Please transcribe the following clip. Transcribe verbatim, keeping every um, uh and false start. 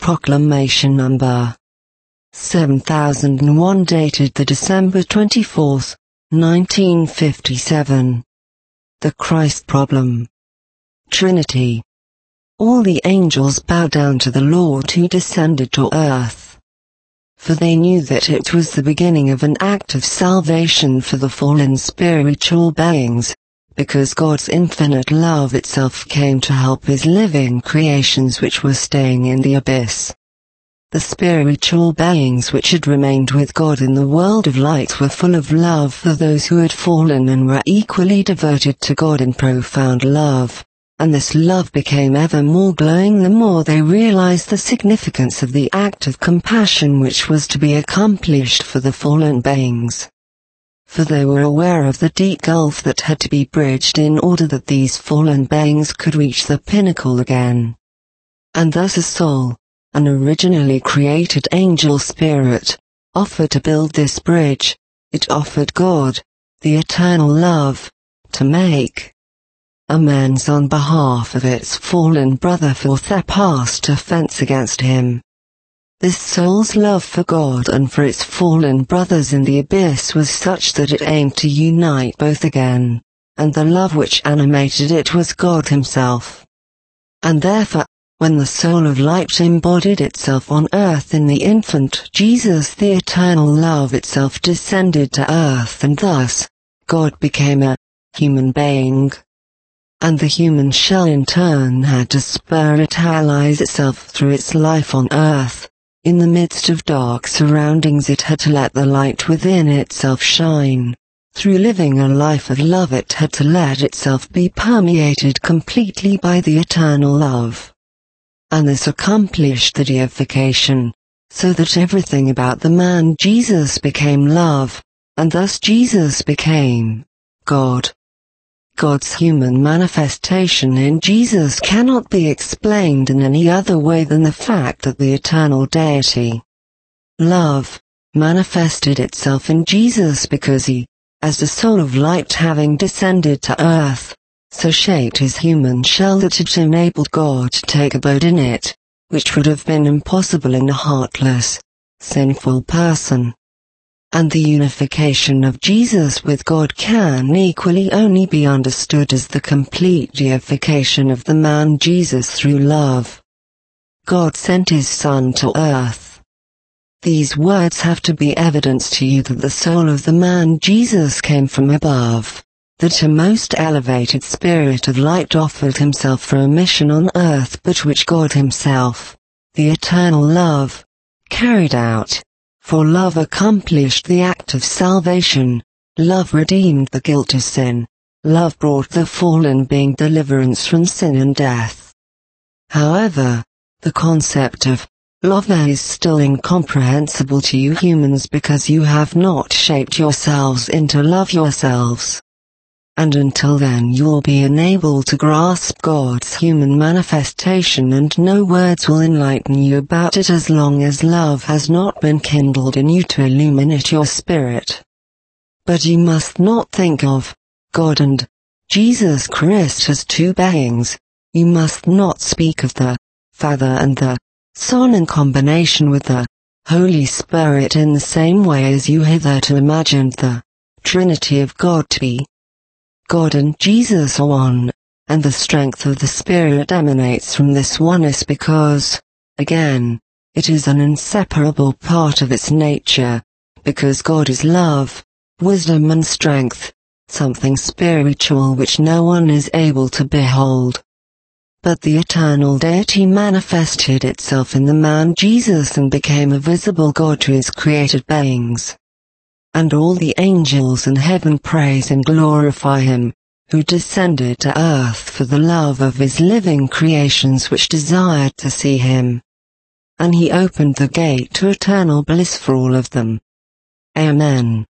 Proclamation number seven thousand one, dated the December twenty-fourth, nineteen fifty-seven. The Christ Problem. Trinity. All the angels bowed down to the Lord who descended to earth. For they knew that it was the beginning of an act of salvation for the fallen spiritual beings, because God's infinite love itself came to help his living creations which were staying in the abyss. The spiritual beings which had remained with God in the world of light were full of love for those who had fallen and were equally devoted to God in profound love, and this love became ever more glowing the more they realized the significance of the act of compassion which was to be accomplished for the fallen beings. For they were aware of the deep gulf that had to be bridged in order that these fallen beings could reach the pinnacle again. And thus a soul, an originally created angel spirit, offered to build this bridge. It offered God, the eternal love, to make amends on behalf of its fallen brother for their past offense against him. This soul's love for God and for its fallen brothers in the abyss was such that it aimed to unite both again, and the love which animated it was God himself. And therefore, when the soul of light embodied itself on earth in the infant Jesus, the eternal love itself descended to earth, and thus, God became a human being. And the human shell in turn had to spiritualize itself through its life on earth. In the midst of dark surroundings it had to let the light within itself shine. Through living a life of love it had to let itself be permeated completely by the eternal love. And this accomplished the deification, so that everything about the man Jesus became love, and thus Jesus became God. God's human manifestation in Jesus cannot be explained in any other way than the fact that the eternal deity, love, manifested itself in Jesus because he, as the soul of light having descended to earth, so shaped his human shell that it enabled God to take abode in it, which would have been impossible in a heartless, sinful person. And the unification of Jesus with God can equally only be understood as the complete deification of the man Jesus through love. God sent his Son to earth. These words have to be evidence to you that the soul of the man Jesus came from above, that a most elevated spirit of light offered himself for a mission on earth, but which God himself, the eternal love, carried out. For love accomplished the act of salvation, love redeemed the guilt of sin, love brought the fallen being deliverance from sin and death. However, the concept of love is still incomprehensible to you humans because you have not shaped yourselves into love yourselves. And until then you'll be unable to grasp God's human manifestation, and no words will enlighten you about it as long as love has not been kindled in you to illuminate your spirit. But you must not think of God and Jesus Christ as two beings. You must not speak of the Father and the Son in combination with the Holy Spirit in the same way as you hitherto imagined the Trinity of God to be. God and Jesus are one, and the strength of the Spirit emanates from this oneness because, again, it is an inseparable part of its nature, because God is love, wisdom and strength, something spiritual which no one is able to behold. But the eternal deity manifested itself in the man Jesus and became a visible God to his created beings. And all the angels in heaven praise and glorify him, who descended to earth for the love of his living creations which desired to see him. And he opened the gate to eternal bliss for all of them. Amen.